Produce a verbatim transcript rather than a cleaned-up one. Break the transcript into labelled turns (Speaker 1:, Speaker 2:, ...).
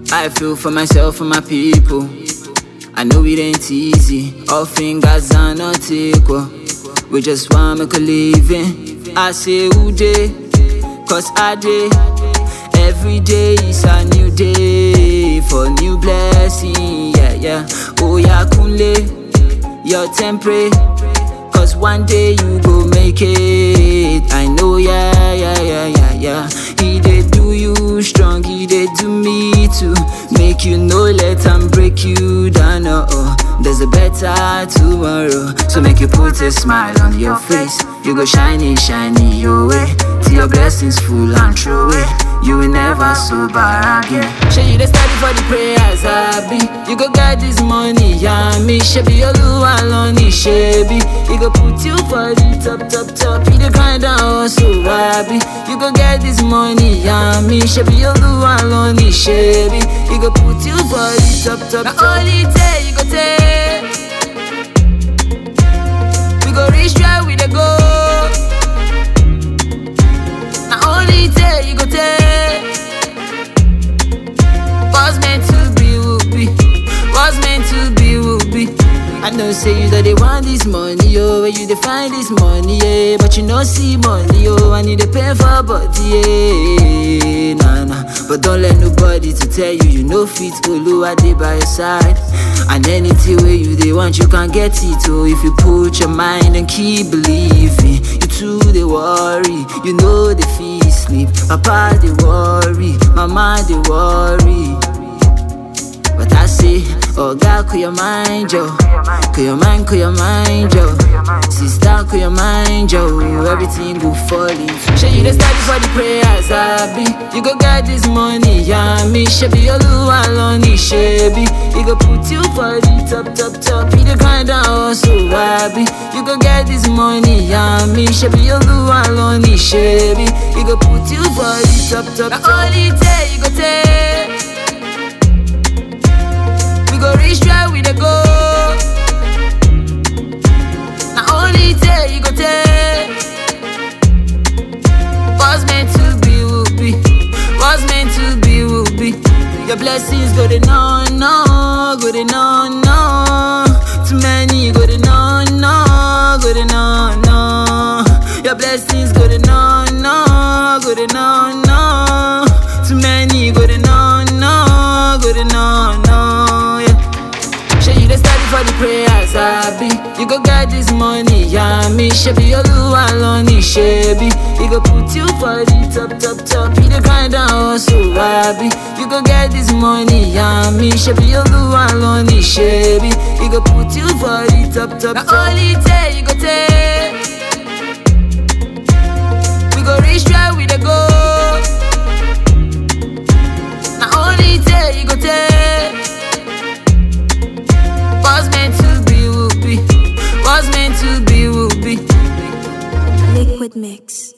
Speaker 1: I feel for myself and my people. I know it ain't easy. All fingers are not equal. We just want make a living. I say who day, cause I day. Every day is a new day for new blessing. Yeah, yeah. Oh yeah, kunle, your temper. Cause one day you go make it. I know, yeah, yeah, yeah, yeah, yeah. He did do you strong, he did do me too. Make you know, let him break you down, uh oh. There's a better tomorrow. So make you put a smile on your face. You go shiny, shiny your way. Till your blessings full and true way. You will never sober again. Show you the study for the prayers I be. You go get this money, yeah, me. Shebi Oluwa loni shebi. He go put you for the top, top, top. You the grind down so happy. You go get this money, yeah, me. Shebi Oluwa loni shebi. He go put you for the top, top, top. Now only day you go take. We go reach where we dey go. Now only day you go take. What's meant to be will be. What's meant to be will be. I know say you that they want this money, oh. Where you they find this money, yeah. But you know see money, oh. I need to pay for body, yeah. Nah, nah. But don't let nobody to tell you you know fit Oluwa dey by your side. And anything where you they want, you can get it, oh. If you put your mind and keep believing. You too they worry, you know they feel sleep. Papa they worry, mama they worry. But I say, oh God, cool your mind, yo. Cool your mind, cool your mind, yo. Sister, cool your mind, yo. Everything go fall in. Show you the study for the prayers I be. You go get this money, yeah, me. Shebi Oluwa loni shebi. He go put you for the top, top, top. He the grind down so happy. You go get this money, yeah, me. Shebi Oluwa loni shebi. He go put you for the top, top, top. Now only day you go take. We go reach where we dey go. Now only day you go take. What's meant to be will be. What's meant to be will be. Your blessings go to no, no, go to no, no. Too many go to no, no, go to no, no. Your blessings go to no, no, go to no, no. Too many go to no, no, go to no, no. Yeah. Show you the study for the prayers I be. You go get this money, yeah, me. Shebi Oluwa loni shebi. He go put you for the top, top, top. He the grind down so happy. You go get this money, yeah, me. Shebi Oluwa loni shebi. He go put you for the top, top, top. Now only day you go take. We go reach where we dey go. Now only day you go take. What's meant to be will be. What's meant to be will be.
Speaker 2: Liquid Mix.